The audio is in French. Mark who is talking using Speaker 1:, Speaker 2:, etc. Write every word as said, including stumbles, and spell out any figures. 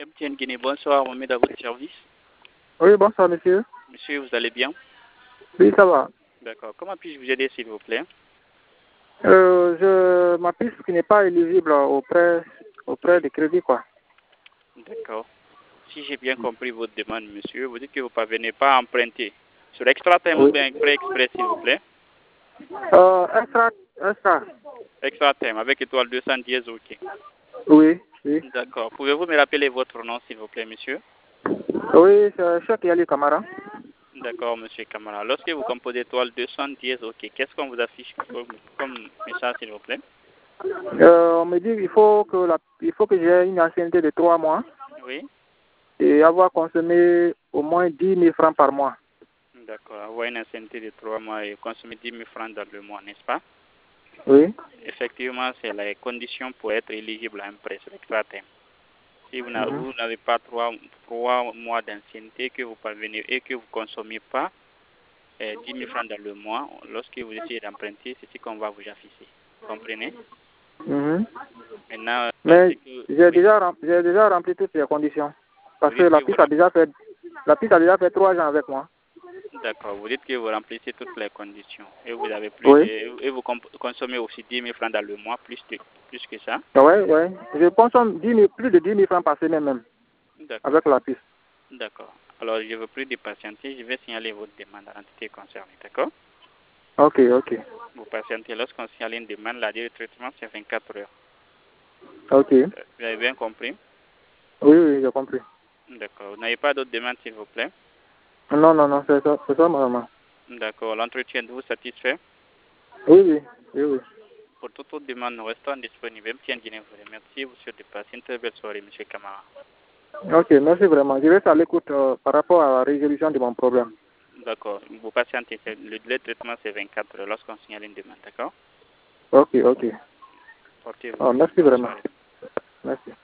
Speaker 1: M T N Guinée, bonsoir, on met à votre service.
Speaker 2: Oui, bonsoir, monsieur.
Speaker 1: Monsieur, vous allez bien?
Speaker 2: Oui, ça va.
Speaker 1: D'accord. Comment puis-je vous aider, s'il vous plaît?
Speaker 2: Euh, je, ma piste qui n'est pas éligible auprès, auprès des crédits, quoi.
Speaker 1: D'accord. Si j'ai bien compris votre demande, monsieur, vous dites que vous ne parvenez pas à emprunter. Sur extra thème
Speaker 2: Oui.
Speaker 1: ou bien prêt express, s'il vous plaît?
Speaker 2: Euh, extra, extra.
Speaker 1: Extra thème, avec étoile deux cent dix, ok.
Speaker 2: Oui, oui.
Speaker 1: D'accord. Pouvez-vous me rappeler votre nom, s'il vous plaît, monsieur?
Speaker 2: Oui, c'est Cheikh Yali Kamara.
Speaker 1: D'accord, monsieur Kamara. Lorsque vous composez étoile deux cent dix, ok, qu'est-ce qu'on vous affiche comme, comme message, s'il vous plaît?
Speaker 2: Euh, on me dit qu'il faut que la, il faut que j'ai une ancienneté de trois mois
Speaker 1: Oui.
Speaker 2: et avoir consommé au moins dix mille francs par mois.
Speaker 1: D'accord. Avoir une ancienneté de trois mois et consommer dix mille francs dans le mois, n'est-ce pas?
Speaker 2: Oui.
Speaker 1: Effectivement, c'est la condition pour être éligible à un prêt sur extra thème. Si vous n'avez
Speaker 2: Mhm.
Speaker 1: pas trois, trois mois d'ancienneté que vous parvenez et que vous ne consommez pas eh, dix mille francs dans le mois, lorsque vous essayez d'emprunter, c'est ce qu'on va vous afficher. Vous comprenez?
Speaker 2: Mhm.
Speaker 1: Maintenant, euh,
Speaker 2: Mais
Speaker 1: c'est que,
Speaker 2: j'ai
Speaker 1: oui,
Speaker 2: déjà, rem- j'ai déjà rempli toutes les conditions.
Speaker 1: vous
Speaker 2: Parce que
Speaker 1: dites que
Speaker 2: la
Speaker 1: vous,
Speaker 2: piste a
Speaker 1: rem-
Speaker 2: déjà fait, la piste a déjà fait trois ans avec moi.
Speaker 1: d'accord, vous dites que vous remplissez toutes les conditions et vous avez plus
Speaker 2: Oui.
Speaker 1: de, et vous comp- consommez aussi dix mille francs dans le mois, plus, de, plus que ça.
Speaker 2: Oui, oui. Je consomme dix mille, plus de dix mille francs par semaine même,
Speaker 1: D'accord,
Speaker 2: avec la piste.
Speaker 1: d'accord. Alors, je ne veux plus de patienter, je vais signaler votre demande à l'entité concernée, d'accord?
Speaker 2: Ok, ok.
Speaker 1: Vous patientez, lorsqu'on signale une demande, la durée de traitement, c'est vingt-quatre heures.
Speaker 2: Ok.
Speaker 1: Euh, Vous avez bien compris?
Speaker 2: Oui, oui, j'ai compris.
Speaker 1: D'accord. Vous n'avez pas d'autres demandes, s'il vous plaît?
Speaker 2: Non, non, non, c'est ça, c'est ça, maman.
Speaker 1: D'accord. L'entretien de vous satisfait?
Speaker 2: Oui, oui, oui, oui.
Speaker 1: Pour toute autre demande, nous restons disponibles. M T N Guinée vous remercie. Vous souhaite de passer une très belle soirée, M. Kamara.
Speaker 2: Ok, merci vraiment. Je reste à l'écoute euh, par rapport à la résolution de mon problème.
Speaker 1: D'accord. Vous patientez. Le délai de traitement, c'est vingt-quatre heures lorsqu'on signale une demande. D'accord?
Speaker 2: Ok, ok.
Speaker 1: Portez-vous
Speaker 2: Oh,
Speaker 1: bien.
Speaker 2: merci
Speaker 1: Bonne
Speaker 2: vraiment.
Speaker 1: soirée.
Speaker 2: Merci.